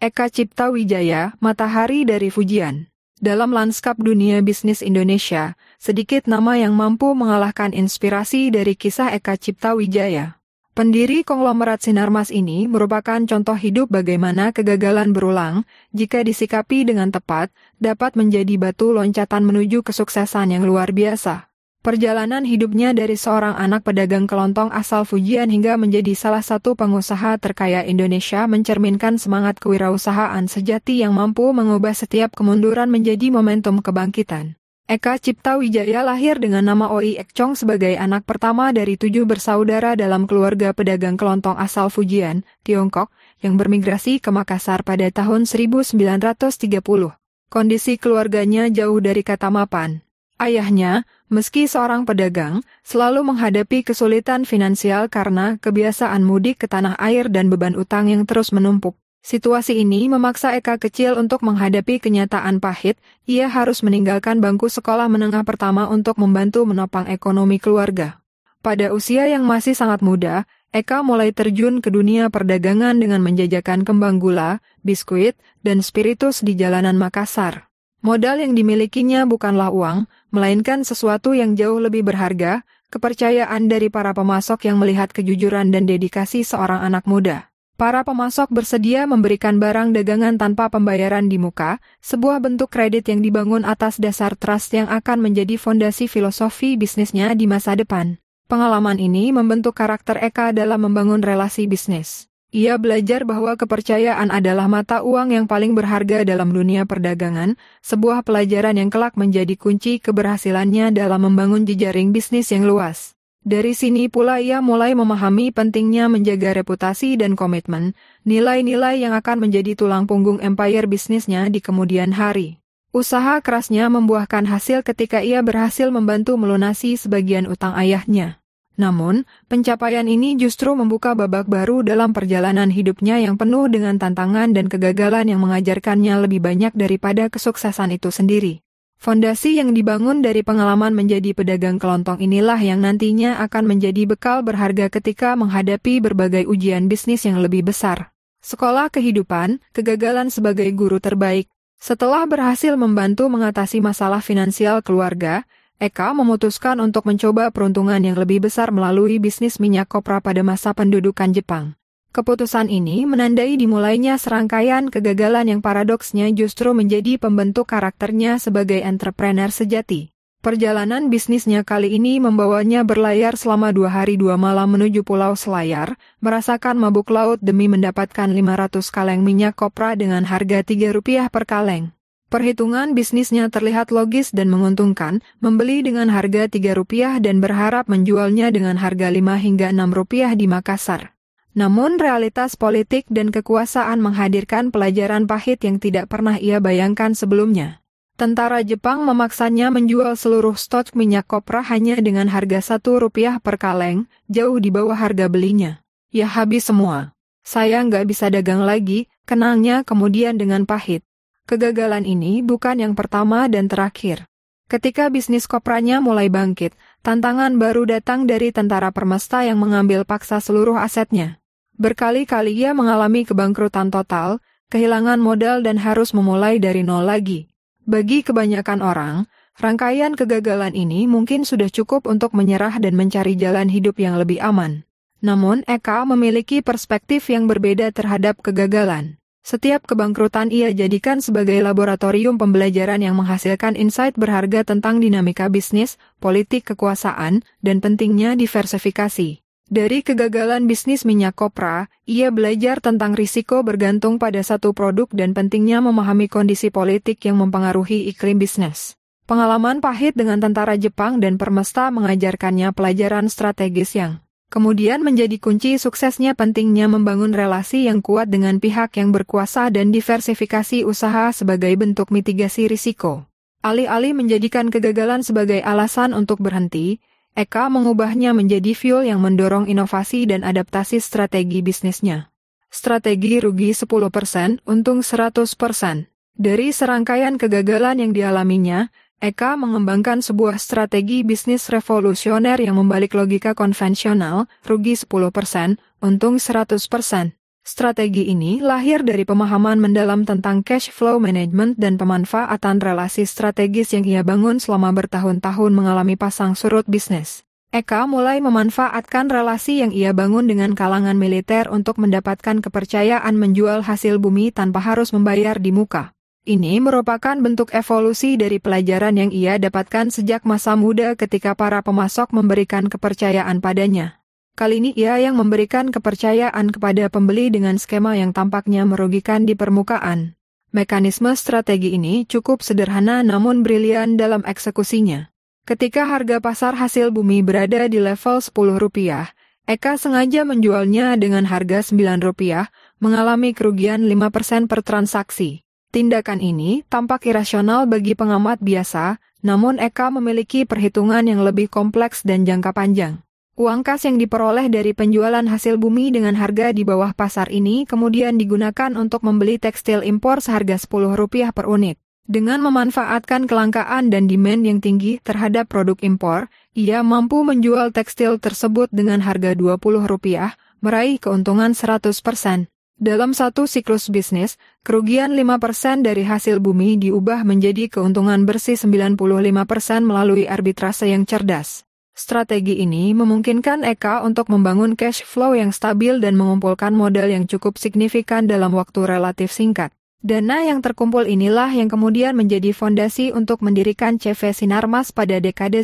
Eka Cipta Wijaya, matahari dari Fujian. Dalam lanskap dunia bisnis Indonesia, sedikit nama yang mampu mengalahkan inspirasi dari kisah Eka Cipta Wijaya. Pendiri konglomerat Sinarmas ini merupakan contoh hidup bagaimana kegagalan berulang, jika disikapi dengan tepat, dapat menjadi batu loncatan menuju kesuksesan yang luar biasa. Perjalanan hidupnya dari seorang anak pedagang kelontong asal Fujian hingga menjadi salah satu pengusaha terkaya Indonesia mencerminkan semangat kewirausahaan sejati yang mampu mengubah setiap kemunduran menjadi momentum kebangkitan. Eka Cipta Wijaya lahir dengan nama Oi Ek Chong sebagai anak pertama dari 7 bersaudara dalam keluarga pedagang kelontong asal Fujian, Tiongkok, yang bermigrasi ke Makassar pada tahun 1930. Kondisi keluarganya jauh dari kata mapan. Ayahnya, meski seorang pedagang, selalu menghadapi kesulitan finansial karena kebiasaan mudik ke tanah air dan beban utang yang terus menumpuk. Situasi ini memaksa Eka kecil untuk menghadapi kenyataan pahit, ia harus meninggalkan bangku sekolah menengah pertama untuk membantu menopang ekonomi keluarga. Pada usia yang masih sangat muda, Eka mulai terjun ke dunia perdagangan dengan menjajakan kembang gula, biskuit, dan spiritus di jalanan Makassar. Modal yang dimilikinya bukanlah uang, melainkan sesuatu yang jauh lebih berharga, kepercayaan dari para pemasok yang melihat kejujuran dan dedikasi seorang anak muda. Para pemasok bersedia memberikan barang dagangan tanpa pembayaran di muka, sebuah bentuk kredit yang dibangun atas dasar trust yang akan menjadi fondasi filosofi bisnisnya di masa depan. Pengalaman ini membentuk karakter Eka dalam membangun relasi bisnis. Ia belajar bahwa kepercayaan adalah mata uang yang paling berharga dalam dunia perdagangan, sebuah pelajaran yang kelak menjadi kunci keberhasilannya dalam membangun jejaring bisnis yang luas. Dari sini pula ia mulai memahami pentingnya menjaga reputasi dan komitmen, nilai-nilai yang akan menjadi tulang punggung empire bisnisnya di kemudian hari. Usaha kerasnya membuahkan hasil ketika ia berhasil membantu melunasi sebagian utang ayahnya. Namun, pencapaian ini justru membuka babak baru dalam perjalanan hidupnya yang penuh dengan tantangan dan kegagalan yang mengajarkannya lebih banyak daripada kesuksesan itu sendiri. Fondasi yang dibangun dari pengalaman menjadi pedagang kelontong inilah yang nantinya akan menjadi bekal berharga ketika menghadapi berbagai ujian bisnis yang lebih besar. Sekolah kehidupan, kegagalan sebagai guru terbaik. Setelah berhasil membantu mengatasi masalah finansial keluarga, Eka memutuskan untuk mencoba peruntungan yang lebih besar melalui bisnis minyak kopra pada masa pendudukan Jepang. Keputusan ini menandai dimulainya serangkaian kegagalan yang paradoksnya justru menjadi pembentuk karakternya sebagai entrepreneur sejati. Perjalanan bisnisnya kali ini membawanya berlayar selama 2 hari 2 malam menuju Pulau Selayar, merasakan mabuk laut demi mendapatkan 500 kaleng minyak kopra dengan harga Rp3 per kaleng. Perhitungan bisnisnya terlihat logis dan menguntungkan, membeli dengan harga Rp3 dan berharap menjualnya dengan harga Rp5 hingga Rp6 di Makassar. Namun realitas politik dan kekuasaan menghadirkan pelajaran pahit yang tidak pernah ia bayangkan sebelumnya. Tentara Jepang memaksanya menjual seluruh stok minyak kopra hanya dengan harga Rp1 per kaleng, jauh di bawah harga belinya. Ya habis semua. Saya nggak bisa dagang lagi, kenangnya kemudian dengan pahit. Kegagalan ini bukan yang pertama dan terakhir. Ketika bisnis kopranya mulai bangkit, tantangan baru datang dari tentara Permesta yang mengambil paksa seluruh asetnya. Berkali-kali ia mengalami kebangkrutan total, kehilangan modal dan harus memulai dari nol lagi. Bagi kebanyakan orang, rangkaian kegagalan ini mungkin sudah cukup untuk menyerah dan mencari jalan hidup yang lebih aman. Namun Eka memiliki perspektif yang berbeda terhadap kegagalan. Setiap kebangkrutan ia jadikan sebagai laboratorium pembelajaran yang menghasilkan insight berharga tentang dinamika bisnis, politik kekuasaan, dan pentingnya diversifikasi. Dari kegagalan bisnis minyak kopra, ia belajar tentang risiko bergantung pada satu produk dan pentingnya memahami kondisi politik yang mempengaruhi iklim bisnis. Pengalaman pahit dengan tentara Jepang dan Permesta mengajarkannya pelajaran strategis yang kemudian menjadi kunci suksesnya pentingnya membangun relasi yang kuat dengan pihak yang berkuasa dan diversifikasi usaha sebagai bentuk mitigasi risiko. Alih-alih menjadikan kegagalan sebagai alasan untuk berhenti, Eka mengubahnya menjadi fuel yang mendorong inovasi dan adaptasi strategi bisnisnya. Strategi rugi 10%, untung 100%. Dari serangkaian kegagalan yang dialaminya, Eka mengembangkan sebuah strategi bisnis revolusioner yang membalik logika konvensional, rugi 10%, untung 100%. Strategi ini lahir dari pemahaman mendalam tentang cash flow management dan pemanfaatan relasi strategis yang ia bangun selama bertahun-tahun mengalami pasang surut bisnis. Eka mulai memanfaatkan relasi yang ia bangun dengan kalangan militer untuk mendapatkan kepercayaan menjual hasil bumi tanpa harus membayar di muka. Ini merupakan bentuk evolusi dari pelajaran yang ia dapatkan sejak masa muda ketika para pemasok memberikan kepercayaan padanya. Kali ini ia yang memberikan kepercayaan kepada pembeli dengan skema yang tampaknya merugikan di permukaan. Mekanisme strategi ini cukup sederhana namun brilian dalam eksekusinya. Ketika harga pasar hasil bumi berada di level Rp10, Eka sengaja menjualnya dengan harga Rp9, mengalami kerugian 5% per transaksi. Tindakan ini tampak irasional bagi pengamat biasa, namun Eka memiliki perhitungan yang lebih kompleks dan jangka panjang. Uang kas yang diperoleh dari penjualan hasil bumi dengan harga di bawah pasar ini kemudian digunakan untuk membeli tekstil impor seharga Rp10 per unit. Dengan memanfaatkan kelangkaan dan demand yang tinggi terhadap produk impor, ia mampu menjual tekstil tersebut dengan harga Rp20, meraih keuntungan 100%. Dalam satu siklus bisnis, kerugian 5% dari hasil bumi diubah menjadi keuntungan bersih 95% melalui arbitrase yang cerdas. Strategi ini memungkinkan Eka untuk membangun cash flow yang stabil dan mengumpulkan modal yang cukup signifikan dalam waktu relatif singkat. Dana yang terkumpul inilah yang kemudian menjadi fondasi untuk mendirikan CV Sinarmas pada dekade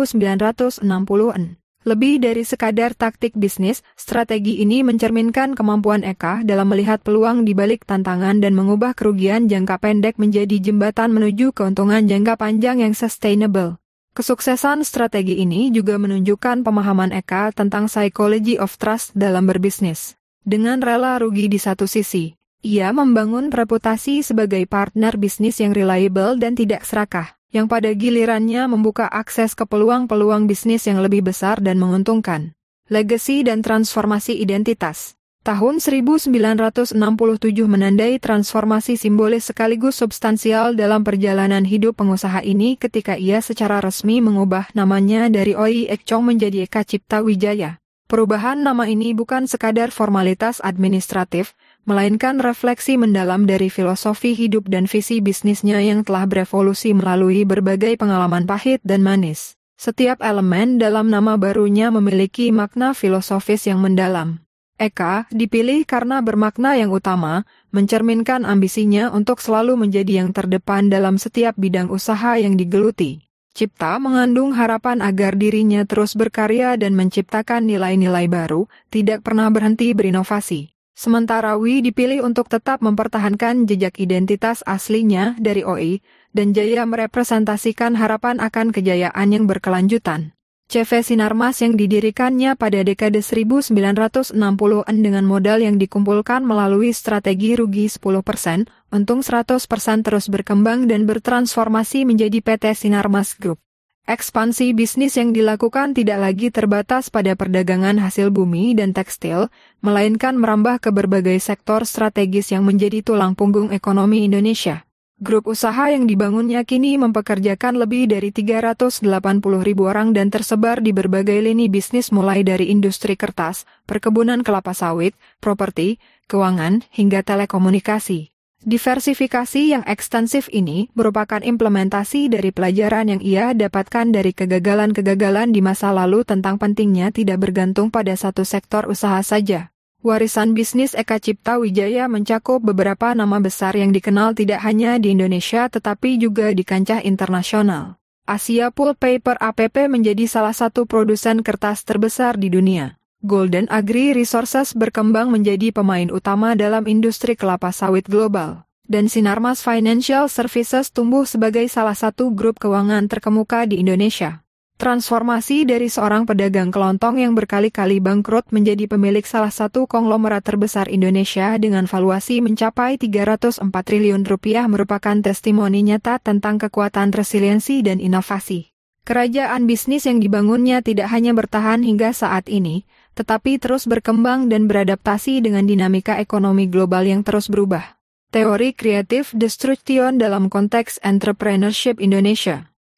1960-an. Lebih dari sekadar taktik bisnis, strategi ini mencerminkan kemampuan Eka dalam melihat peluang di balik tantangan dan mengubah kerugian jangka pendek menjadi jembatan menuju keuntungan jangka panjang yang sustainable. Kesuksesan strategi ini juga menunjukkan pemahaman Eka tentang psychology of trust dalam berbisnis. Dengan rela rugi di satu sisi, ia membangun reputasi sebagai partner bisnis yang reliable dan tidak serakah, yang pada gilirannya membuka akses ke peluang-peluang bisnis yang lebih besar dan menguntungkan. Legasi dan transformasi identitas. Tahun 1967 menandai transformasi simbolis sekaligus substansial dalam perjalanan hidup pengusaha ini ketika ia secara resmi mengubah namanya dari Oi Ek Chong menjadi Eka Cipta Wijaya. Perubahan nama ini bukan sekadar formalitas administratif, melainkan refleksi mendalam dari filosofi hidup dan visi bisnisnya yang telah berevolusi melalui berbagai pengalaman pahit dan manis. Setiap elemen dalam nama barunya memiliki makna filosofis yang mendalam. Eka dipilih karena bermakna yang utama, mencerminkan ambisinya untuk selalu menjadi yang terdepan dalam setiap bidang usaha yang digeluti. Cipta mengandung harapan agar dirinya terus berkarya dan menciptakan nilai-nilai baru, tidak pernah berhenti berinovasi. Sementara Wi dipilih untuk tetap mempertahankan jejak identitas aslinya dari OI, dan Jaya merepresentasikan harapan akan kejayaan yang berkelanjutan. CV Sinarmas yang didirikannya pada dekade 1960-an dengan modal yang dikumpulkan melalui strategi rugi 10%, untung 100% terus berkembang dan bertransformasi menjadi PT Sinarmas Group. Ekspansi bisnis yang dilakukan tidak lagi terbatas pada perdagangan hasil bumi dan tekstil, melainkan merambah ke berbagai sektor strategis yang menjadi tulang punggung ekonomi Indonesia. Grup usaha yang dibangunnya kini mempekerjakan lebih dari 380.000 orang dan tersebar di berbagai lini bisnis mulai dari industri kertas, perkebunan kelapa sawit, properti, keuangan, hingga telekomunikasi. Diversifikasi yang ekstensif ini merupakan implementasi dari pelajaran yang ia dapatkan dari kegagalan-kegagalan di masa lalu tentang pentingnya tidak bergantung pada satu sektor usaha saja. Warisan bisnis Eka Cipta Wijaya mencakup beberapa nama besar yang dikenal tidak hanya di Indonesia tetapi juga di kancah internasional. Asia Pulp Paper APP menjadi salah satu produsen kertas terbesar di dunia. Golden Agri Resources berkembang menjadi pemain utama dalam industri kelapa sawit global. Dan Sinarmas Financial Services tumbuh sebagai salah satu grup keuangan terkemuka di Indonesia. Transformasi dari seorang pedagang kelontong yang berkali-kali bangkrut menjadi pemilik salah satu konglomerat terbesar Indonesia dengan valuasi mencapai 304 triliun rupiah merupakan testimoni nyata tentang kekuatan resiliensi dan inovasi. Kerajaan bisnis yang dibangunnya tidak hanya bertahan hingga saat ini, tetapi terus berkembang dan beradaptasi dengan dinamika ekonomi global yang terus berubah. Teori Creative Destruction dalam konteks entrepreneurship Indonesia.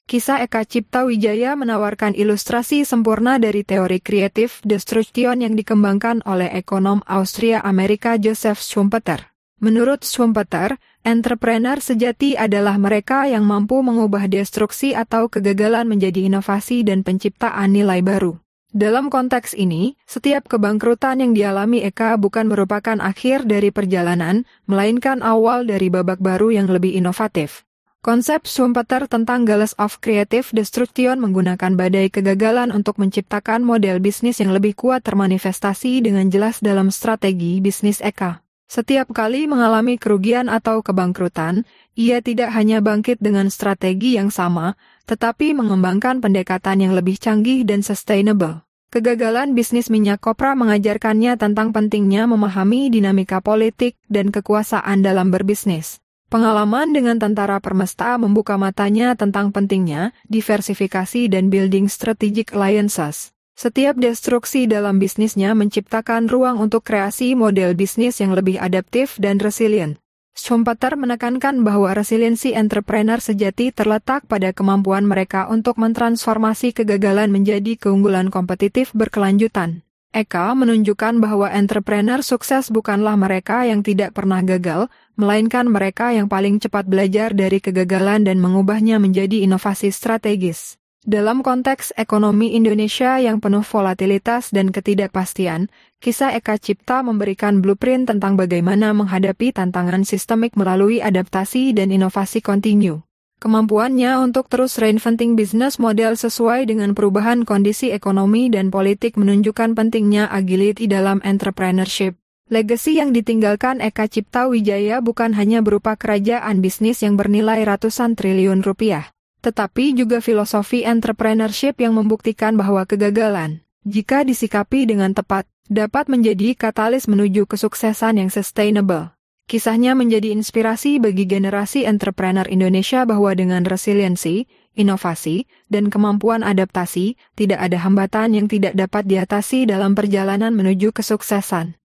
Kisah Eka Cipta Wijaya menawarkan ilustrasi sempurna dari teori creative destruction yang dikembangkan oleh ekonom Austria-Amerika Joseph Schumpeter. Menurut Schumpeter, entrepreneur sejati adalah mereka yang mampu mengubah destruksi atau kegagalan menjadi inovasi dan penciptaan nilai baru. Dalam konteks ini, setiap kebangkrutan yang dialami Eka bukan merupakan akhir dari perjalanan, melainkan awal dari babak baru yang lebih inovatif. Konsep Schumpeter tentang Gales of Creative Destruction menggunakan badai kegagalan untuk menciptakan model bisnis yang lebih kuat termanifestasi dengan jelas dalam strategi bisnis Eka. Setiap kali mengalami kerugian atau kebangkrutan, ia tidak hanya bangkit dengan strategi yang sama, tetapi mengembangkan pendekatan yang lebih canggih dan sustainable. Kegagalan bisnis minyak kopra mengajarkannya tentang pentingnya memahami dinamika politik dan kekuasaan dalam berbisnis. Pengalaman dengan tentara permesta membuka matanya tentang pentingnya diversifikasi dan building strategic alliances. Setiap destruksi dalam bisnisnya menciptakan ruang untuk kreasi model bisnis yang lebih adaptif dan resilient. Schumpeter menekankan bahwa resiliensi entrepreneur sejati terletak pada kemampuan mereka untuk mentransformasi kegagalan menjadi keunggulan kompetitif berkelanjutan. Eka menunjukkan bahwa entrepreneur sukses bukanlah mereka yang tidak pernah gagal, melainkan mereka yang paling cepat belajar dari kegagalan dan mengubahnya menjadi inovasi strategis. Dalam konteks ekonomi Indonesia yang penuh volatilitas dan ketidakpastian, kisah Eka Cipta memberikan blueprint tentang bagaimana menghadapi tantangan sistemik melalui adaptasi dan inovasi kontinu. Kemampuannya untuk terus reinventing bisnis model sesuai dengan perubahan kondisi ekonomi dan politik menunjukkan pentingnya agility dalam entrepreneurship. Legasi yang ditinggalkan Eka Cipta Wijaya bukan hanya berupa kerajaan bisnis yang bernilai ratusan triliun rupiah, tetapi juga filosofi entrepreneurship yang membuktikan bahwa kegagalan, jika disikapi dengan tepat, dapat menjadi katalis menuju kesuksesan yang sustainable. Kisahnya menjadi inspirasi bagi generasi entrepreneur Indonesia bahwa dengan resiliensi, inovasi, dan kemampuan adaptasi, tidak ada hambatan yang tidak dapat diatasi dalam perjalanan menuju kesuksesan.